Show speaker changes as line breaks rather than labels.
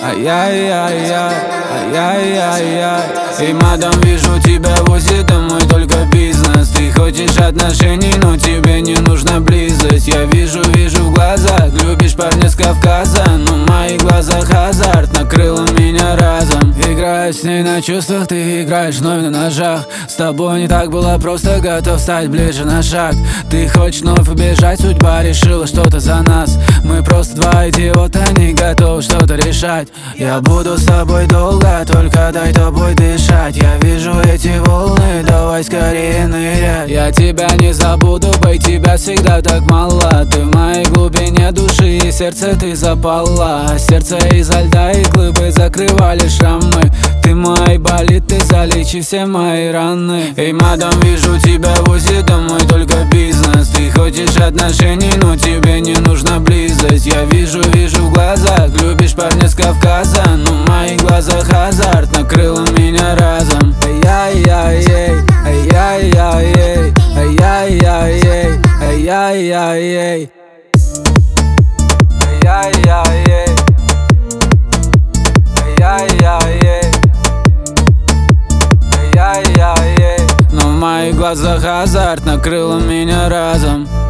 ай-яй-яй-яй, ай-яй-яй-яй. Эй, мадам, вижу тебя возле домой, только бизнес. Ты хочешь отношений, но тебе не нужна близость. Я вижу в глазах, любишь парня с Кавказа, но в моих глазах азарт накрыла меня разом. Играешь с ней на чувствах, ты играешь вновь на ножах. С тобой не так было просто, готов стать ближе на шаг. Ты хочешь вновь убежать, судьба решила что-то за нас. Мы просто два идиота, не готовы что-то решать. Я буду с тобой долго, только дай тобой дышать. Я вижу эти волны, давай скорее нырять. Я тебя не забуду, бей, тебя всегда так мало. Ты в моей глубине души и сердце ты запала. Сердце изо льда и глыбы закрывали шрамы. Ты мой болит, ты залечи все мои раны. Эй, мадам, вижу тебя возле домой, только бизнес. Ты хочешь отношений, но тебе не нужна близость. Я вижу в глазах, любишь парня с Кавказа, но в моих глазах азарт накрыла меня разом. Ай-яй-яй-яй, ай-яй-яй-яй, ай-яй-яй-яй, ай-яй-яй-яй, ай-яй-яй-яй, ай-яй-яй-яй, ай-яй-яй-яй. Но в моих глазах азарт накрыла меня разом.